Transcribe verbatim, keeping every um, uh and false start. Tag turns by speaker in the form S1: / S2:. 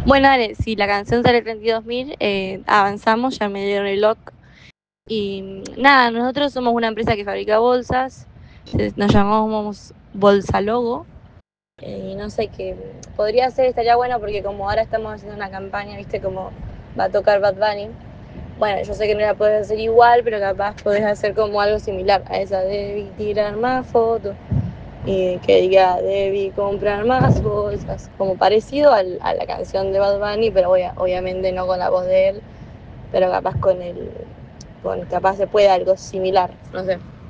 S1: Bueno, dale, si la canción sale treinta y dos mil, eh, avanzamos, ya me dieron el lock. Y mm, nada, nosotros somos una empresa que fabrica bolsas, se- nos llamamos Bolsa Logo. Eh, Y no sé qué podría ser, estaría bueno porque como ahora estamos haciendo una campaña, viste, como va a tocar Bad Bunny. Bueno, yo sé que no la puedes hacer igual, pero capaz podés hacer como algo similar a esa, debí tirar más fotos y que diga debí comprar más bolsas, como parecido al, a la canción de Bad Bunny, pero obvia- obviamente no con la voz de él, pero capaz con el, con capaz se puede algo similar, no sé.